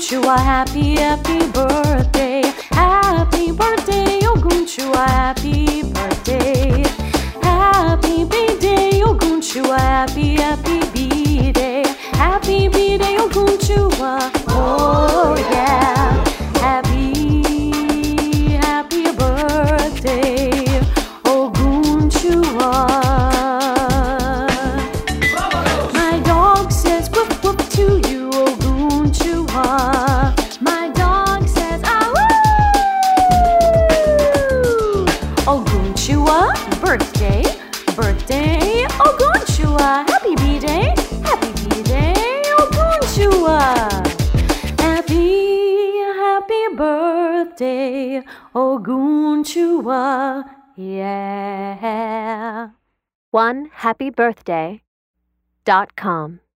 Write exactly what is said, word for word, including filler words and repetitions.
Ogunchua, happy, happy birthday. Happy birthday, Ogunchua, happy birthday. Happy B-Day, Ogunchua, happy, happy B-Day. Happy B-Day, Ogunchua, oh yeah. Happy, happy birthday, Ogunchua. My dog says whoop whoop to you, Ogunchua. My dog says ah woo. Ogunchua, birthday, birthday, Ogunchua. Happy B-Day, happy B-Day, Ogunchua. Happy, happy birthday, Ogunchua. Yeah. one happy birthday dot com